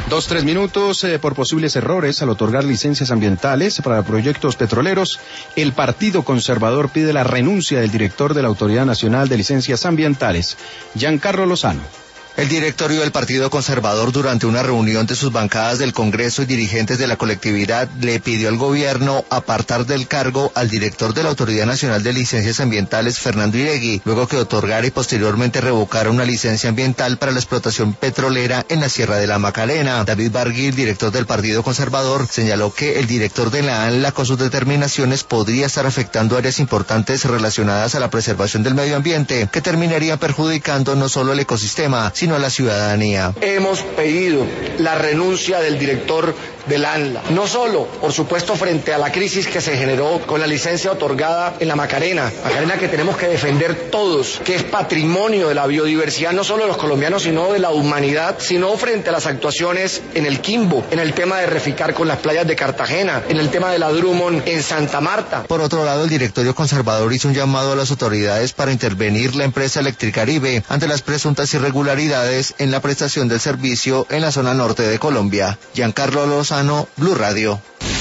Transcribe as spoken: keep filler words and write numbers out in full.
Dos, tres minutos eh, por posibles errores al otorgar licencias ambientales para proyectos petroleros. El Partido Conservador pide la renuncia del director de la Autoridad Nacional de Licencias Ambientales, Giancarlo Lozano. El directorio del Partido Conservador, durante una reunión de sus bancadas del Congreso y dirigentes de la colectividad, le pidió al gobierno apartar del cargo al director de la Autoridad Nacional de Licencias Ambientales, Fernando Iregui, luego que otorgara y posteriormente revocara una licencia ambiental para la explotación petrolera en la Sierra de la Macarena. David Barguil, director del Partido Conservador, señaló que el director de la ANLA, con sus determinaciones, podría estar afectando áreas importantes relacionadas a la preservación del medio ambiente, que terminaría perjudicando no solo el ecosistema, sino a la ciudadanía. Hemos pedido la renuncia del director del ANLA, no solo, por supuesto, frente a la crisis que se generó con la licencia otorgada en la Macarena, Macarena que tenemos que defender todos, que es patrimonio de la biodiversidad, no solo de los colombianos, sino de la humanidad, sino frente a las actuaciones en el Quimbo, en el tema de Reficar con las playas de Cartagena, en el tema de la Drummond en Santa Marta. Por otro lado, el directorio conservador hizo un llamado a las autoridades para intervenir la empresa Electricaribe ante las presuntas irregularidades en la prestación del servicio en la zona norte de Colombia. Giancarlo Lozano, Blue Radio.